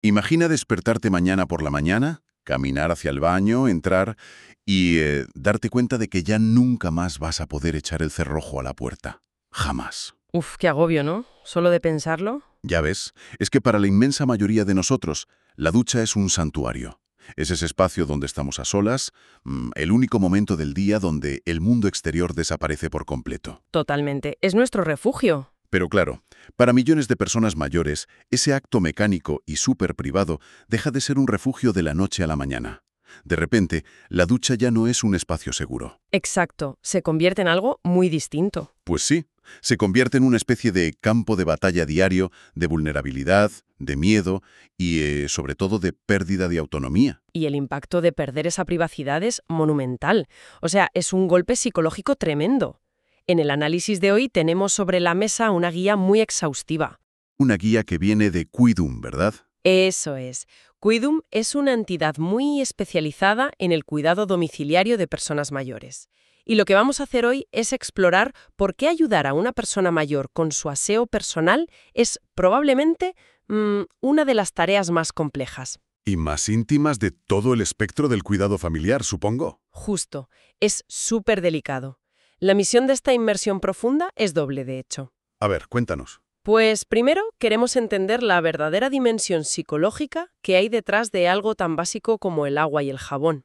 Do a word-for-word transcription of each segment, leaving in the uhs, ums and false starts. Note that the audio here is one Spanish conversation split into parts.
Imagina despertarte mañana por la mañana, caminar hacia el baño, entrar y eh, darte cuenta de que ya nunca más vas a poder echar el cerrojo a la puerta. Jamás. Uf, qué agobio, ¿no? Solo de pensarlo. Ya ves, es que para la inmensa mayoría de nosotros, la ducha es un santuario. Es ese espacio donde estamos a solas, mm, el único momento del día donde el mundo exterior desaparece por completo. Totalmente. Es nuestro refugio. Pero claro, para millones de personas mayores, ese acto mecánico y súper privado deja de ser un refugio de la noche a la mañana. De repente, la ducha ya no es un espacio seguro. Exacto. Se convierte en algo muy distinto. Pues sí, se convierte en una especie de campo de batalla diario, de vulnerabilidad, de miedo y, eh, sobre todo, de pérdida de autonomía. Y el impacto de perder esa privacidad es monumental. O sea, es un golpe psicológico tremendo. En el análisis de hoy tenemos sobre la mesa una guía muy exhaustiva. Una guía que viene de Quidum, ¿verdad? Eso es. Quidum es una entidad muy especializada en el cuidado domiciliario de personas mayores. Y lo que vamos a hacer hoy es explorar por qué ayudar a una persona mayor con su aseo personal es probablemente mmm, una de las tareas más complejas. Y más íntimas de todo el espectro del cuidado familiar, supongo. Justo. Es súper delicado. La misión de esta inmersión profunda es doble, de hecho. A ver, cuéntanos. Pues primero queremos entender la verdadera dimensión psicológica que hay detrás de algo tan básico como el agua y el jabón.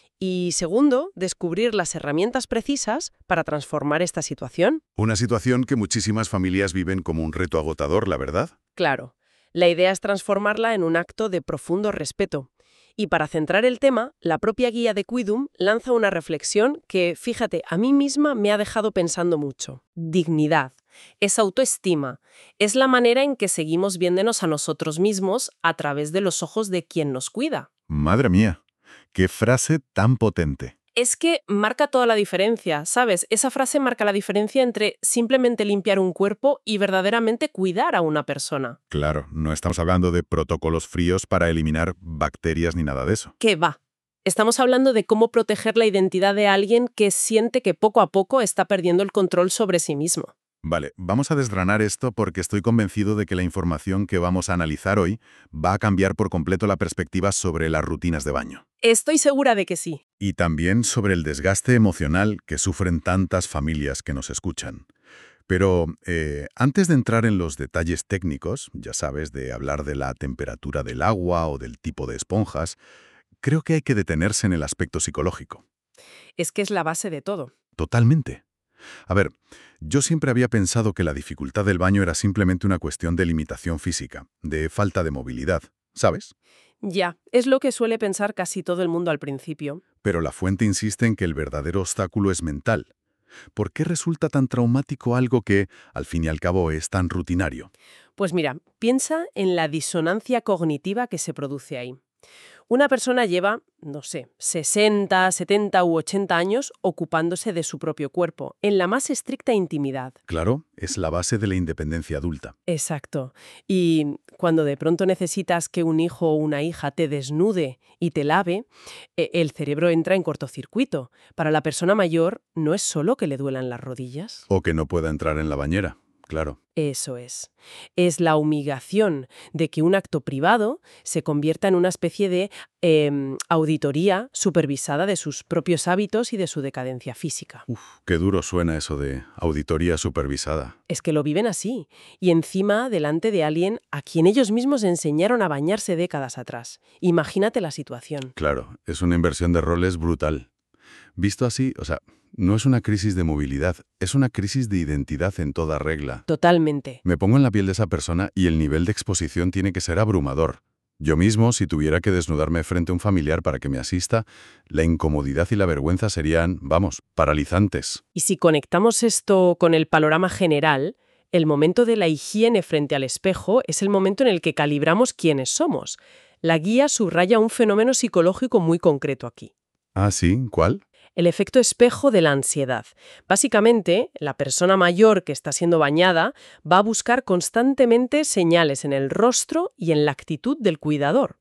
Y segundo, descubrir las herramientas precisas para transformar esta situación. Una situación que muchísimas familias viven como un reto agotador, ¿la verdad? Claro, la idea es transformarla en un acto de profundo respeto. Y para centrar el tema, la propia guía de Quidum lanza una reflexión que, fíjate, a mí misma me ha dejado pensando mucho. Dignidad. Es autoestima. Es la manera en que seguimos viéndonos a nosotros mismos a través de los ojos de quien nos cuida. Madre mía, qué frase tan potente. Es que marca toda la diferencia, ¿sabes? Esa frase marca la diferencia entre simplemente limpiar un cuerpo y verdaderamente cuidar a una persona. Claro, no estamos hablando de protocolos fríos para eliminar bacterias ni nada de eso. ¿Qué va? Estamos hablando de cómo proteger la identidad de alguien que siente que poco a poco está perdiendo el control sobre sí mismo. Vale, vamos a desgranar esto porque estoy convencido de que la información que vamos a analizar hoy va a cambiar por completo la perspectiva sobre las rutinas de baño. Estoy segura de que sí. Y también sobre el desgaste emocional que sufren tantas familias que nos escuchan. Pero eh, antes de entrar en los detalles técnicos, ya sabes, de hablar de la temperatura del agua o del tipo de esponjas, creo que hay que detenerse en el aspecto psicológico. Es que es la base de todo. Totalmente. A ver, yo siempre había pensado que la dificultad del baño era simplemente una cuestión de limitación física, de falta de movilidad, ¿sabes? Ya, es lo que suele pensar casi todo el mundo al principio. Pero la fuente insiste en que el verdadero obstáculo es mental. ¿Por qué resulta tan traumático algo que, al fin y al cabo, es tan rutinario? Pues mira, piensa en la disonancia cognitiva que se produce ahí. Una persona lleva, no sé, sesenta, setenta u ochenta años ocupándose de su propio cuerpo, en la más estricta intimidad. Claro, es la base de la independencia adulta. Exacto. Y cuando de pronto necesitas que un hijo o una hija te desnude y te lave, eh, el cerebro entra en cortocircuito. Para la persona mayor no es solo que le duelan las rodillas. O que no pueda entrar en la bañera, claro. Eso es. Es la humillación de que un acto privado se convierta en una especie de eh, auditoría supervisada de sus propios hábitos y de su decadencia física. Uf, qué duro suena eso de auditoría supervisada. Es que lo viven así, y encima delante de alguien a quien ellos mismos enseñaron a bañarse décadas atrás. Imagínate la situación. Claro, es una inversión de roles brutal. Visto así, o sea, no es una crisis de movilidad, es una crisis de identidad en toda regla. Totalmente. Me pongo en la piel de esa persona y el nivel de exposición tiene que ser abrumador. Yo mismo, si tuviera que desnudarme frente a un familiar para que me asista, la incomodidad y la vergüenza serían, vamos, paralizantes. Y si conectamos esto con el panorama general, el momento de la higiene frente al espejo es el momento en el que calibramos quiénes somos. La guía subraya un fenómeno psicológico muy concreto aquí. ¿Ah, sí? ¿Cuál? El efecto espejo de la ansiedad. Básicamente, la persona mayor que está siendo bañada va a buscar constantemente señales en el rostro y en la actitud del cuidador.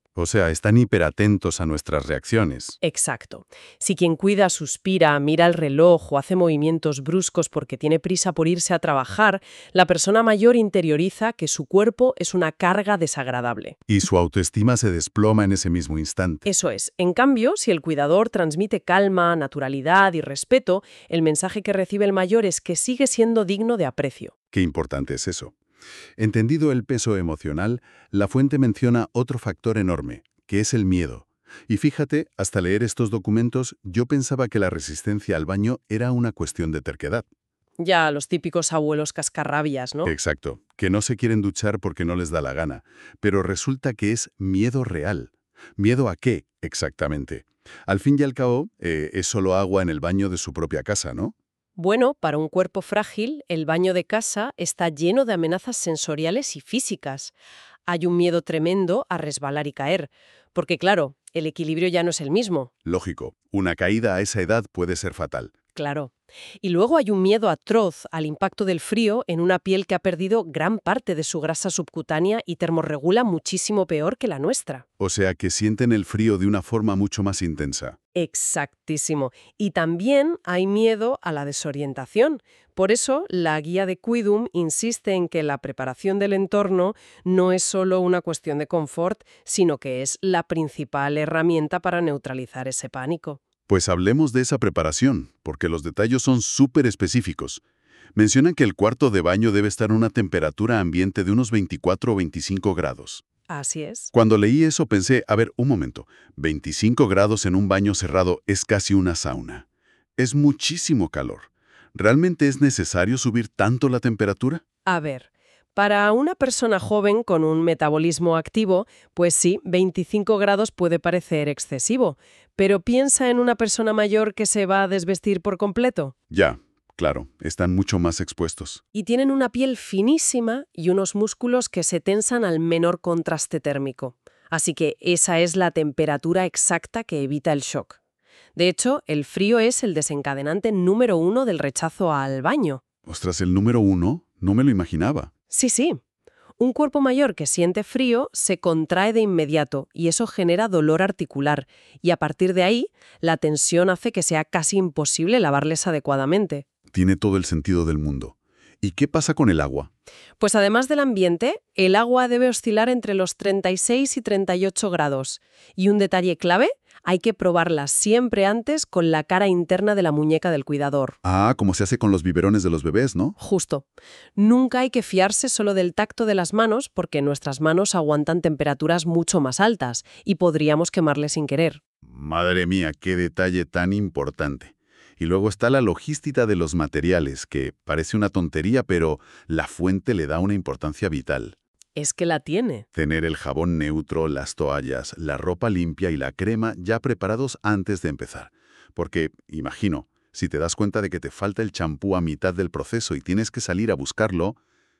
O sea, están hiperatentos a nuestras reacciones. Exacto. Si quien cuida suspira, mira el reloj o hace movimientos bruscos porque tiene prisa por irse a trabajar, la persona mayor interioriza que su cuerpo es una carga desagradable. Y su autoestima se desploma en ese mismo instante. Eso es. En cambio, si el cuidador transmite calma, naturalidad y respeto, el mensaje que recibe el mayor es que sigue siendo digno de aprecio. Qué importante es eso. Entendido el peso emocional, la fuente menciona otro factor enorme, que es el miedo. Y fíjate, hasta leer estos documentos, yo pensaba que la resistencia al baño era una cuestión de terquedad. Ya los típicos abuelos cascarrabias, ¿no? Exacto, que no se quieren duchar porque no les da la gana. Pero resulta que es miedo real. ¿Miedo a qué, exactamente? Al fin y al cabo, eh, es solo agua en el baño de su propia casa, ¿no? Bueno, para un cuerpo frágil, el baño de casa está lleno de amenazas sensoriales y físicas. Hay un miedo tremendo a resbalar y caer, porque claro, el equilibrio ya no es el mismo. Lógico, una caída a esa edad puede ser fatal. Claro. Y luego hay un miedo atroz al impacto del frío en una piel que ha perdido gran parte de su grasa subcutánea y termorregula muchísimo peor que la nuestra. O sea que sienten el frío de una forma mucho más intensa. Exactísimo. Y también hay miedo a la desorientación. Por eso, la guía de Quidum insiste en que la preparación del entorno no es solo una cuestión de confort, sino que es la principal herramienta para neutralizar ese pánico. Pues hablemos de esa preparación, porque los detalles son súper específicos. Mencionan que el cuarto de baño debe estar a una temperatura ambiente de unos veinticuatro o veinticinco grados. Así es. Cuando leí eso pensé, a ver, un momento, veinticinco grados en un baño cerrado es casi una sauna. Es muchísimo calor. ¿Realmente es necesario subir tanto la temperatura? A ver, para una persona joven con un metabolismo activo, pues sí, veinticinco grados puede parecer excesivo, pero piensa en una persona mayor que se va a desvestir por completo. Ya, claro, están mucho más expuestos. Y tienen una piel finísima y unos músculos que se tensan al menor contraste térmico. Así que esa es la temperatura exacta que evita el shock. De hecho, el frío es el desencadenante número uno del rechazo al baño. Ostras, el número uno, no me lo imaginaba. Sí, sí. Un cuerpo mayor que siente frío se contrae de inmediato y eso genera dolor articular. Y a partir de ahí, la tensión hace que sea casi imposible lavarles adecuadamente. Tiene todo el sentido del mundo. ¿Y qué pasa con el agua? Pues además del ambiente, el agua debe oscilar entre los treinta y seis y treinta y ocho grados. Y un detalle clave, hay que probarla siempre antes con la cara interna de la muñeca del cuidador. Ah, como se hace con los biberones de los bebés, ¿no? Justo. Nunca hay que fiarse solo del tacto de las manos porque nuestras manos aguantan temperaturas mucho más altas y podríamos quemarle sin querer. Madre mía, qué detalle tan importante. Y luego está la logística de los materiales, que parece una tontería, pero la fuente le da una importancia vital. Es que la tiene. Tener el jabón neutro, las toallas, la ropa limpia y la crema ya preparados antes de empezar. Porque, imagino, si te das cuenta de que te falta el champú a mitad del proceso y tienes que salir a buscarlo,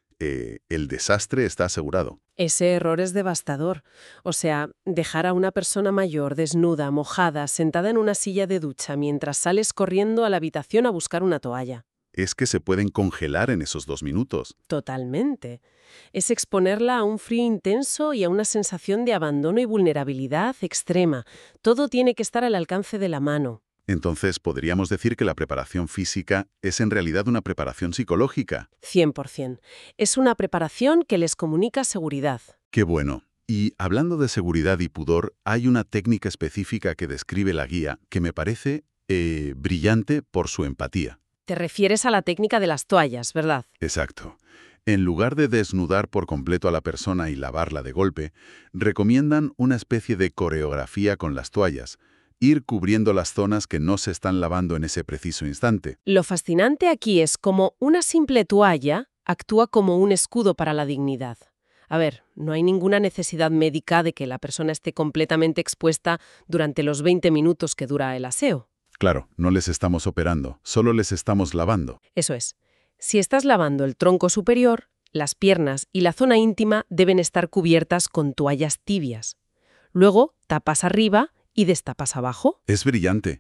eh, el desastre está asegurado. Ese error es devastador. O sea, dejar a una persona mayor, desnuda, mojada, sentada en una silla de ducha mientras sales corriendo a la habitación a buscar una toalla. Es que se pueden congelar en esos dos minutos. Totalmente. Es exponerla a un frío intenso y a una sensación de abandono y vulnerabilidad extrema. Todo tiene que estar al alcance de la mano. Entonces, podríamos decir que la preparación física es en realidad una preparación psicológica. cien por cien. Es una preparación que les comunica seguridad. ¡Qué bueno! Y hablando de seguridad y pudor, hay una técnica específica que describe la guía que me parece eh, brillante por su empatía. Te refieres a la técnica de las toallas, ¿verdad? Exacto. En lugar de desnudar por completo a la persona y lavarla de golpe, recomiendan una especie de coreografía con las toallas, ir cubriendo las zonas que no se están lavando en ese preciso instante. Lo fascinante aquí es cómo una simple toalla actúa como un escudo para la dignidad. A ver, no hay ninguna necesidad médica de que la persona esté completamente expuesta durante los veinte minutos que dura el aseo. Claro, no les estamos operando, solo les estamos lavando. Eso es. Si estás lavando el tronco superior, las piernas y la zona íntima deben estar cubiertas con toallas tibias. Luego, tapas arriba y destapas abajo. Es brillante.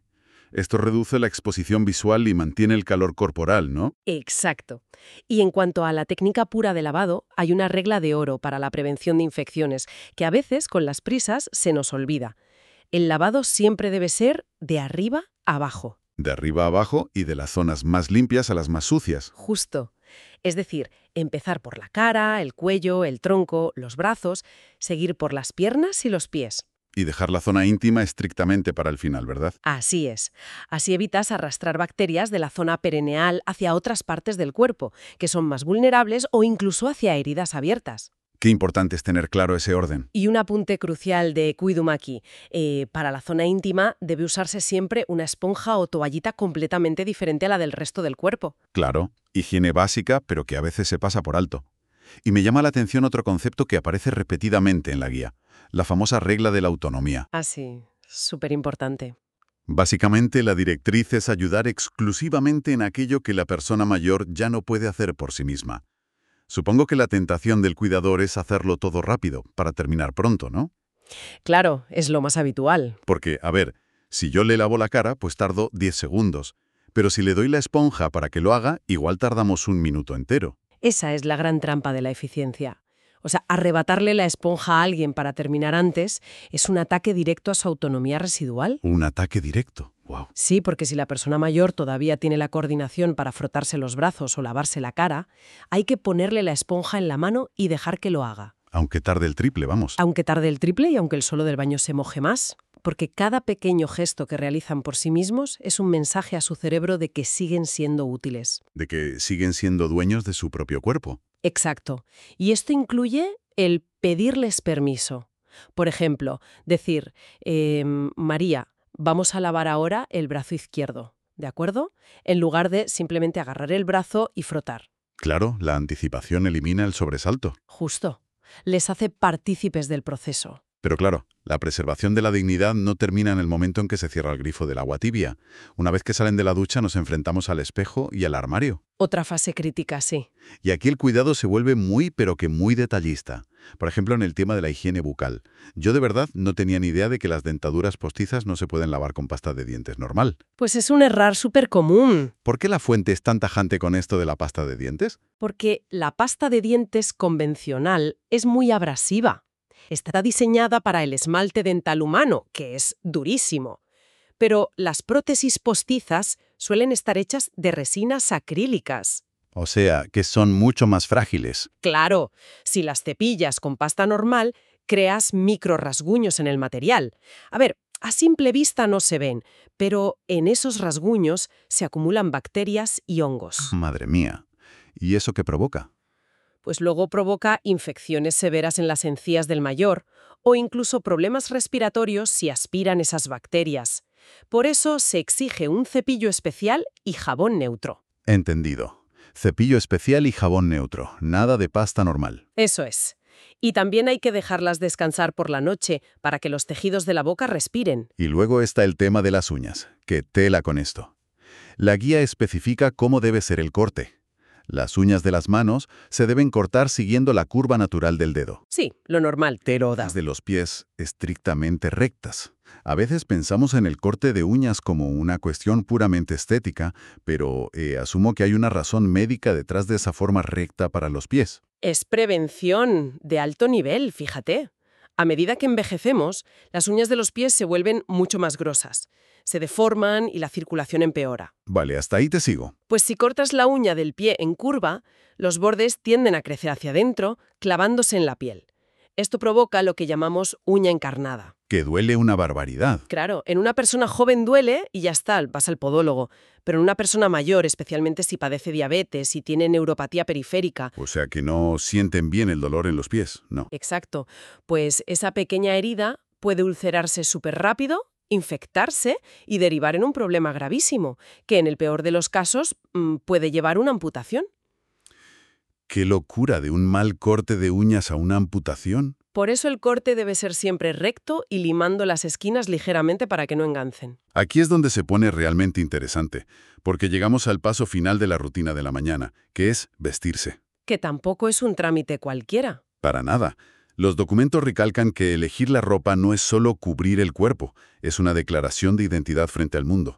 Esto reduce la exposición visual y mantiene el calor corporal, ¿no? Exacto. Y en cuanto a la técnica pura de lavado, hay una regla de oro para la prevención de infecciones, que a veces, con las prisas, se nos olvida. El lavado siempre debe ser de arriba a abajo. De arriba a abajo y de las zonas más limpias a las más sucias. Justo. Es decir, empezar por la cara, el cuello, el tronco, los brazos, seguir por las piernas y los pies. Y dejar la zona íntima estrictamente para el final, ¿verdad? Así es. Así evitas arrastrar bacterias de la zona perineal hacia otras partes del cuerpo, que son más vulnerables o incluso hacia heridas abiertas. Qué importante es tener claro ese orden. Y un apunte crucial de Quidum aquí. Eh, para la zona íntima debe usarse siempre una esponja o toallita completamente diferente a la del resto del cuerpo. Claro, higiene básica, pero que a veces se pasa por alto. Y me llama la atención otro concepto que aparece repetidamente en la guía, la famosa regla de la autonomía. Ah, sí, súper importante. Básicamente, la directriz es ayudar exclusivamente en aquello que la persona mayor ya no puede hacer por sí misma. Supongo que la tentación del cuidador es hacerlo todo rápido, para terminar pronto, ¿no? Claro, es lo más habitual. Porque, a ver, si yo le lavo la cara, pues tardo diez segundos. Pero si le doy la esponja para que lo haga, igual tardamos un minuto entero. Esa es la gran trampa de la eficiencia. O sea, arrebatarle la esponja a alguien para terminar antes es un ataque directo a su autonomía residual. Un ataque directo. Wow. Sí, porque si la persona mayor todavía tiene la coordinación para frotarse los brazos o lavarse la cara, hay que ponerle la esponja en la mano y dejar que lo haga. Aunque tarde el triple, vamos. Aunque tarde el triple y aunque el suelo del baño se moje más. Porque cada pequeño gesto que realizan por sí mismos es un mensaje a su cerebro de que siguen siendo útiles. De que siguen siendo dueños de su propio cuerpo. Exacto. Y esto incluye el pedirles permiso. Por ejemplo, decir, eh, María, vamos a lavar ahora el brazo izquierdo, ¿de acuerdo? En lugar de simplemente agarrar el brazo y frotar. Claro, la anticipación elimina el sobresalto. Justo. Les hace partícipes del proceso. Pero claro, la preservación de la dignidad no termina en el momento en que se cierra el grifo del agua tibia. Una vez que salen de la ducha nos enfrentamos al espejo y al armario. Otra fase crítica, sí. Y aquí el cuidado se vuelve muy, pero que muy detallista. Por ejemplo, en el tema de la higiene bucal. Yo de verdad no tenía ni idea de que las dentaduras postizas no se pueden lavar con pasta de dientes normal. Pues es un error súper común. ¿Por qué la fuente es tan tajante con esto de la pasta de dientes? Porque la pasta de dientes convencional es muy abrasiva. Está diseñada para el esmalte dental humano, que es durísimo. Pero las prótesis postizas suelen estar hechas de resinas acrílicas. O sea, que son mucho más frágiles. Claro, si las cepillas con pasta normal, creas micro rasguños en el material. A ver, a simple vista no se ven, pero en esos rasguños se acumulan bacterias y hongos. Madre mía. ¿Y eso qué provoca? Pues luego provoca infecciones severas en las encías del mayor o incluso problemas respiratorios si aspiran esas bacterias. Por eso se exige un cepillo especial y jabón neutro. Entendido. Cepillo especial y jabón neutro, nada de pasta normal. Eso es. Y también hay que dejarlas descansar por la noche para que los tejidos de la boca respiren. Y luego está el tema de las uñas, que tela con esto. La guía especifica cómo debe ser el corte. Las uñas de las manos se deben cortar siguiendo la curva natural del dedo. Sí, lo normal. Pero las de los pies estrictamente rectas. A veces pensamos en el corte de uñas como una cuestión puramente estética, pero eh, asumo que hay una razón médica detrás de esa forma recta para los pies. Es prevención de alto nivel, fíjate. A medida que envejecemos, las uñas de los pies se vuelven mucho más grosas. Se deforman y la circulación empeora. Vale, hasta ahí te sigo. Pues si cortas la uña del pie en curva, los bordes tienden a crecer hacia adentro, clavándose en la piel. Esto provoca lo que llamamos uña encarnada. Que duele una barbaridad. Claro, en una persona joven duele y ya está, vas al podólogo. Pero en una persona mayor, especialmente si padece diabetes y tiene neuropatía periférica... O sea que no sienten bien el dolor en los pies, ¿no? Exacto. Pues esa pequeña herida puede ulcerarse súper rápido, infectarse y derivar en un problema gravísimo, que en el peor de los casos mmm, puede llevar una amputación. ¡Qué locura de un mal corte de uñas a una amputación! Por eso el corte debe ser siempre recto y limando las esquinas ligeramente para que no engancen. Aquí es donde se pone realmente interesante, porque llegamos al paso final de la rutina de la mañana, que es vestirse. Que tampoco es un trámite cualquiera. Para nada. Los documentos recalcan que elegir la ropa no es solo cubrir el cuerpo, es una declaración de identidad frente al mundo.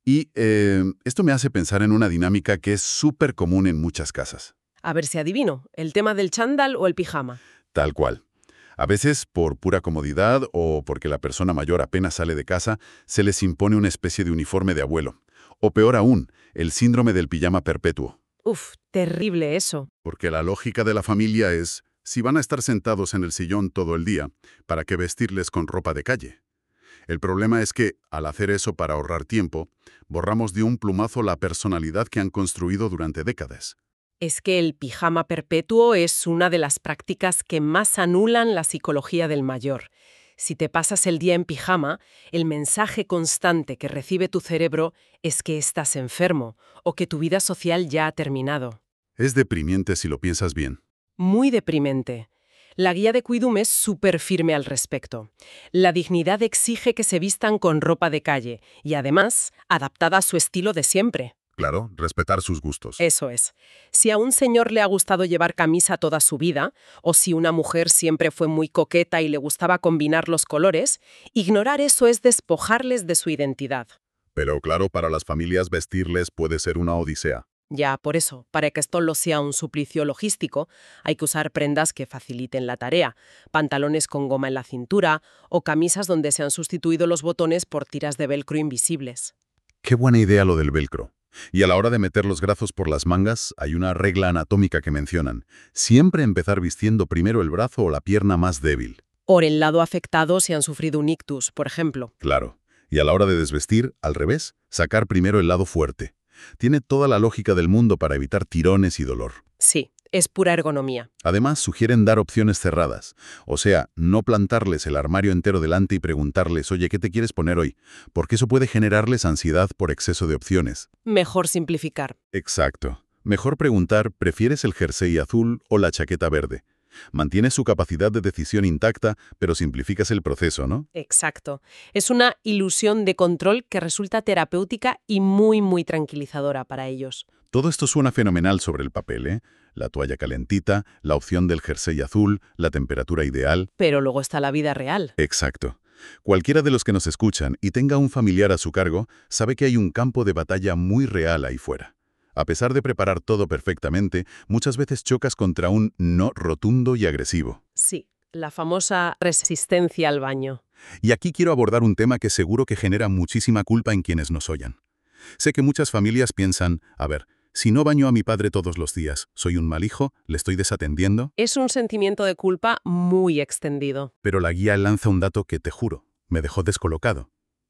Y eh, esto me hace pensar en una dinámica que es súper común en muchas casas. A ver si adivino, ¿el tema del chándal o el pijama? Tal cual. A veces, por pura comodidad o porque la persona mayor apenas sale de casa, se les impone una especie de uniforme de abuelo. O peor aún, el síndrome del pijama perpetuo. Uf, terrible eso. Porque la lógica de la familia es, si van a estar sentados en el sillón todo el día, ¿para qué vestirles con ropa de calle? El problema es que, al hacer eso para ahorrar tiempo, borramos de un plumazo la personalidad que han construido durante décadas. Es que el pijama perpetuo es una de las prácticas que más anulan la psicología del mayor. Si te pasas el día en pijama, el mensaje constante que recibe tu cerebro es que estás enfermo o que tu vida social ya ha terminado. Es deprimente si lo piensas bien. Muy deprimente. La guía de Quidum es súper firme al respecto. La dignidad exige que se vistan con ropa de calle y, además, adaptada a su estilo de siempre. Claro, respetar sus gustos. Eso es. Si a un señor le ha gustado llevar camisa toda su vida, o si una mujer siempre fue muy coqueta y le gustaba combinar los colores, ignorar eso es despojarles de su identidad. Pero claro, para las familias vestirles puede ser una odisea. Ya, por eso, para que esto no sea un suplicio logístico, hay que usar prendas que faciliten la tarea, pantalones con goma en la cintura o camisas donde se han sustituido los botones por tiras de velcro invisibles. Qué buena idea lo del velcro. Y a la hora de meter los brazos por las mangas, hay una regla anatómica que mencionan. Siempre empezar vistiendo primero el brazo o la pierna más débil. O el lado afectado si han sufrido un ictus, por ejemplo. Claro. Y a la hora de desvestir, al revés, sacar primero el lado fuerte. Tiene toda la lógica del mundo para evitar tirones y dolor. Sí, es pura ergonomía. Además, sugieren dar opciones cerradas. O sea, no plantarles el armario entero delante y preguntarles, oye, ¿qué te quieres poner hoy? Porque eso puede generarles ansiedad por exceso de opciones. Mejor simplificar. Exacto. Mejor preguntar, ¿prefieres el jersey azul o la chaqueta verde? Mantienes su capacidad de decisión intacta, pero simplificas el proceso, ¿no? Exacto. Es una ilusión de control que resulta terapéutica y muy, muy tranquilizadora para ellos. Todo esto suena fenomenal sobre el papel, ¿eh? La toalla calentita, la opción del jersey azul, la temperatura ideal. Pero luego está la vida real. Exacto. Cualquiera de los que nos escuchan y tenga un familiar a su cargo, sabe que hay un campo de batalla muy real ahí fuera. A pesar de preparar todo perfectamente, muchas veces chocas contra un no rotundo y agresivo. Sí, la famosa resistencia al baño. Y aquí quiero abordar un tema que seguro que genera muchísima culpa en quienes nos oyen. Sé que muchas familias piensan, a ver, si no baño a mi padre todos los días, ¿soy un mal hijo? ¿Le estoy desatendiendo? Es un sentimiento de culpa muy extendido. Pero la guía lanza un dato que, te juro, me dejó descolocado.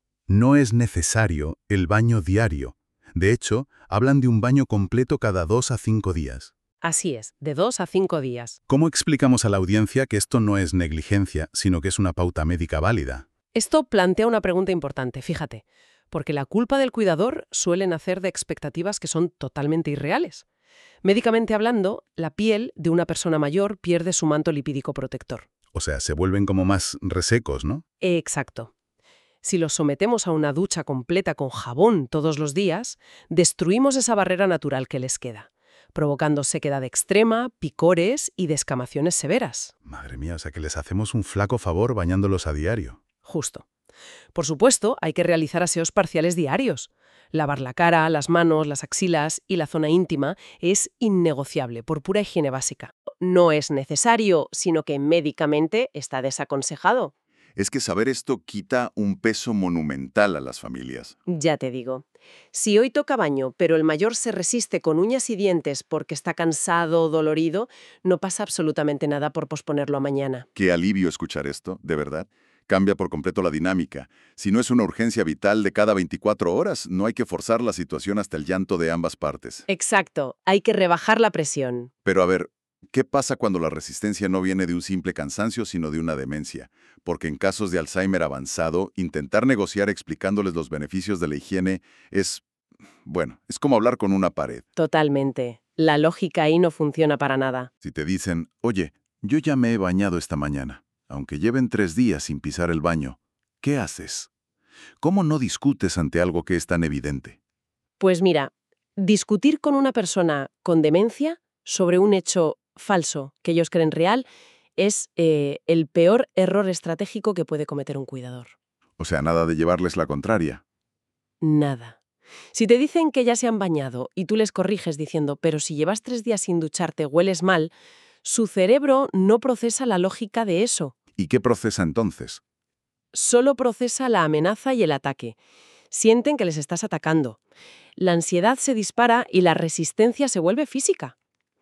No es necesario el baño diario. De hecho, hablan de un baño completo cada dos a cinco días. Así es, de dos a cinco días. ¿Cómo explicamos a la audiencia que esto no es negligencia, sino que es una pauta médica válida? Esto plantea una pregunta importante, fíjate, porque la culpa del cuidador suele nacer de expectativas que son totalmente irreales. Médicamente hablando, la piel de una persona mayor pierde su manto lipídico protector. O sea, se vuelven como más resecos, ¿no? Exacto. Si los sometemos a una ducha completa con jabón todos los días, destruimos esa barrera natural que les queda, provocando sequedad extrema, picores y descamaciones severas. Madre mía, o sea que les hacemos un flaco favor bañándolos a diario. Justo. Por supuesto, hay que realizar aseos parciales diarios. Lavar la cara, las manos, las axilas y la zona íntima es innegociable por pura higiene básica. No es necesario, sino que médicamente está desaconsejado. Es que saber esto quita un peso monumental a las familias. Ya te digo. Si hoy toca baño, pero el mayor se resiste con uñas y dientes porque está cansado o dolorido, no pasa absolutamente nada por posponerlo a mañana. Qué alivio escuchar esto, de verdad. Cambia por completo la dinámica. Si no es una urgencia vital de cada veinticuatro horas, no hay que forzar la situación hasta el llanto de ambas partes. Exacto. Hay que rebajar la presión. Pero a ver, ¿qué pasa cuando la resistencia no viene de un simple cansancio, sino de una demencia? Porque en casos de Alzheimer avanzado, intentar negociar explicándoles los beneficios de la higiene es, bueno, es como hablar con una pared. Totalmente. La lógica ahí no funciona para nada. Si te dicen, oye, yo ya me he bañado esta mañana, aunque lleven tres días sin pisar el baño, ¿qué haces? ¿Cómo no discutes ante algo que es tan evidente? Pues mira, discutir con una persona con demencia sobre un hecho falso que ellos creen real es eh, el peor error estratégico que puede cometer un cuidador. O sea, nada de llevarles la contraria. Nada. Si te dicen que ya se han bañado y tú les corriges diciendo, pero si llevas tres días sin ducharte hueles mal, su cerebro no procesa la lógica de eso. ¿Y qué procesa entonces? Solo procesa la amenaza y el ataque. Sienten que les estás atacando. La ansiedad se dispara y la resistencia se vuelve física.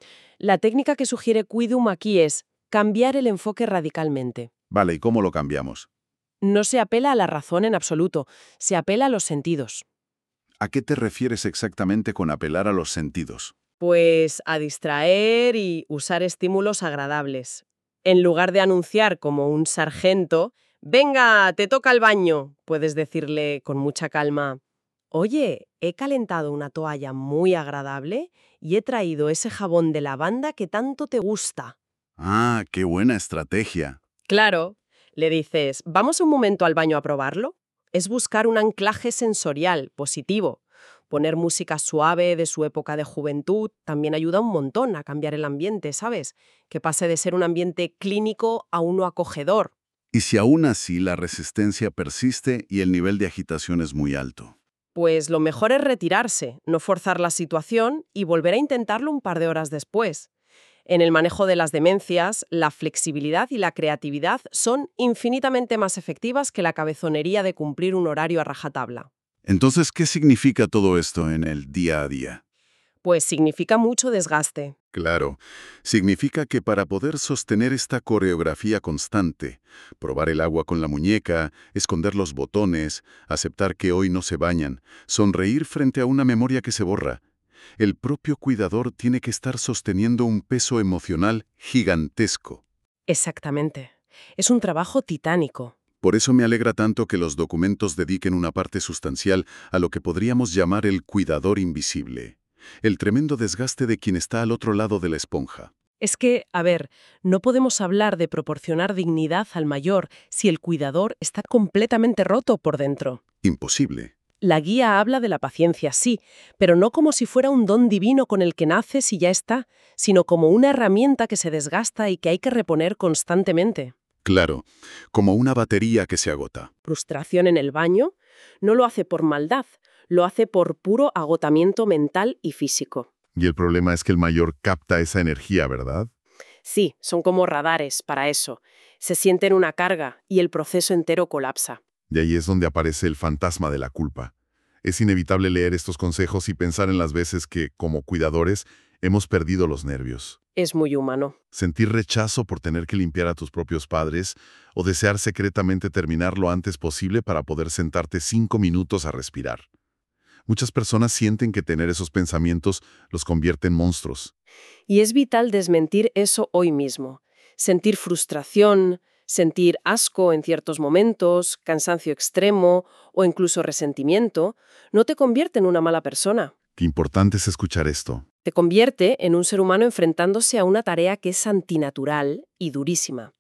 La técnica que sugiere Quidum aquí es cambiar el enfoque radicalmente. Vale, ¿y cómo lo cambiamos? No se apela a la razón en absoluto, se apela a los sentidos. ¿A qué te refieres exactamente con apelar a los sentidos? Pues a distraer y usar estímulos agradables. En lugar de anunciar como un sargento, «Venga, te toca el baño», puedes decirle con mucha calma, «Oye, he calentado una toalla muy agradable y he traído ese jabón de lavanda que tanto te gusta». Ah, qué buena estrategia. Claro, le dices, «¿Vamos un momento al baño a probarlo?» Es buscar un anclaje sensorial positivo. Poner música suave de su época de juventud también ayuda un montón a cambiar el ambiente, ¿sabes? Que pase de ser un ambiente clínico a uno acogedor. ¿Y si aún así la resistencia persiste y el nivel de agitación es muy alto? Pues lo mejor es retirarse, no forzar la situación y volver a intentarlo un par de horas después. En el manejo de las demencias, la flexibilidad y la creatividad son infinitamente más efectivas que la cabezonería de cumplir un horario a rajatabla. Entonces, ¿qué significa todo esto en el día a día? Pues significa mucho desgaste. Claro, significa que para poder sostener esta coreografía constante, probar el agua con la muñeca, esconder los botones, aceptar que hoy no se bañan, sonreír frente a una memoria que se borra, el propio cuidador tiene que estar sosteniendo un peso emocional gigantesco. Exactamente. Es un trabajo titánico. Por eso me alegra tanto que los documentos dediquen una parte sustancial a lo que podríamos llamar el cuidador invisible, el tremendo desgaste de quien está al otro lado de la esponja. Es que, a ver, no podemos hablar de proporcionar dignidad al mayor si el cuidador está completamente roto por dentro. Imposible. La guía habla de la paciencia, sí, pero no como si fuera un don divino con el que naces y ya está, sino como una herramienta que se desgasta y que hay que reponer constantemente. Claro, como una batería que se agota. Frustración en el baño no lo hace por maldad, lo hace por puro agotamiento mental y físico. Y el problema es que el mayor capta esa energía, ¿verdad? Sí, son como radares para eso. Se sienten una carga y el proceso entero colapsa. Y ahí es donde aparece el fantasma de la culpa. Es inevitable leer estos consejos y pensar en las veces que, como cuidadores, hemos perdido los nervios. Es muy humano. Sentir rechazo por tener que limpiar a tus propios padres o desear secretamente terminar lo antes posible para poder sentarte cinco minutos a respirar. Muchas personas sienten que tener esos pensamientos los convierte en monstruos. Y es vital desmentir eso hoy mismo. Sentir frustración, sentir asco en ciertos momentos, cansancio extremo o incluso resentimiento, no te convierte en una mala persona. Qué importante es escuchar esto. Te convierte en un ser humano enfrentándose a una tarea que es antinatural y durísima.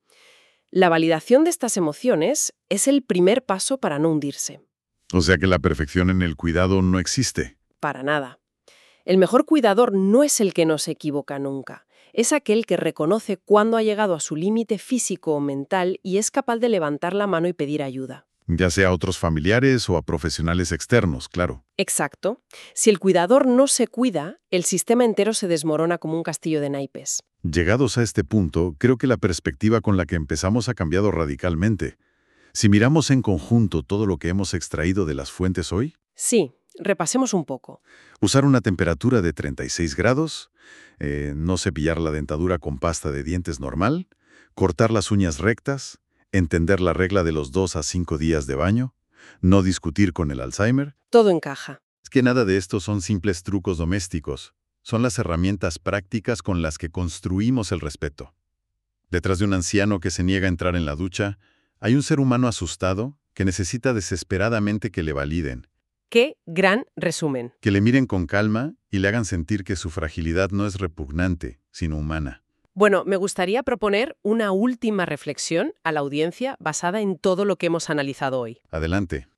La validación de estas emociones es el primer paso para no hundirse. O sea que la perfección en el cuidado no existe. Para nada. El mejor cuidador no es el que no se equivoca nunca. Es aquel que reconoce cuándo ha llegado a su límite físico o mental y es capaz de levantar la mano y pedir ayuda. Ya sea a otros familiares o a profesionales externos, claro. Exacto. Si el cuidador no se cuida, el sistema entero se desmorona como un castillo de naipes. Llegados a este punto, creo que la perspectiva con la que empezamos ha cambiado radicalmente. Si miramos en conjunto todo lo que hemos extraído de las fuentes hoy, Sí, repasemos un poco. usar una temperatura de treinta y seis grados, eh, no cepillar la dentadura con pasta de dientes normal, cortar las uñas rectas, entender la regla de los dos a cinco días de baño, no discutir con el Alzheimer. Todo encaja. Es que nada de esto son simples trucos domésticos. Son las herramientas prácticas con las que construimos el respeto. Detrás de un anciano que se niega a entrar en la ducha, hay un ser humano asustado que necesita desesperadamente que le validen, ¡Qué gran resumen! que le miren con calma y le hagan sentir que su fragilidad no es repugnante, sino humana. Bueno, me gustaría proponer una última reflexión a la audiencia basada en todo lo que hemos analizado hoy. Adelante.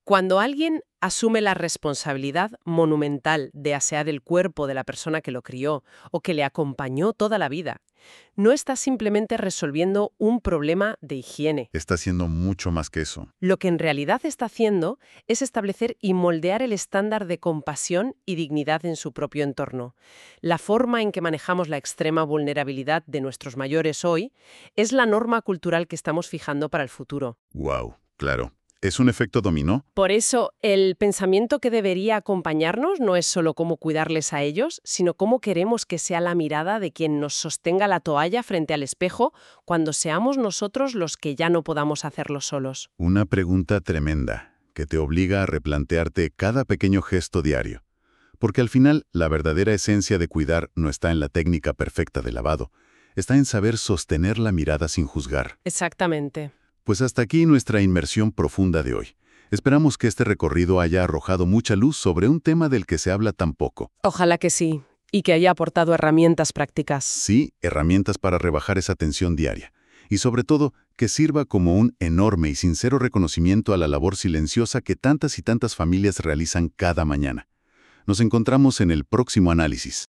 Cuando alguien asume la responsabilidad monumental de asear el cuerpo de la persona que lo crió o que le acompañó toda la vida, no está simplemente resolviendo un problema de higiene. Está haciendo mucho más que eso. Lo que en realidad está haciendo es establecer y moldear el estándar de compasión y dignidad en su propio entorno. La forma en que manejamos la extrema vulnerabilidad de nuestros mayores hoy es la norma cultural que estamos fijando para el futuro. Wow, claro. ¿Es un efecto dominó? Por eso, el pensamiento que debería acompañarnos no es solo cómo cuidarles a ellos, sino cómo queremos que sea la mirada de quien nos sostenga la toalla frente al espejo cuando seamos nosotros los que ya no podamos hacerlo solos. Una pregunta tremenda, que te obliga a replantearte cada pequeño gesto diario. Porque al final, la verdadera esencia de cuidar no está en la técnica perfecta de lavado, está en saber sostener la mirada sin juzgar. Exactamente. Pues hasta aquí nuestra inmersión profunda de hoy. Esperamos que este recorrido haya arrojado mucha luz sobre un tema del que se habla tan poco. Ojalá que sí, y que haya aportado herramientas prácticas. Sí, herramientas para rebajar esa tensión diaria. Y sobre todo, que sirva como un enorme y sincero reconocimiento a la labor silenciosa que tantas y tantas familias realizan cada mañana. Nos encontramos en el próximo análisis.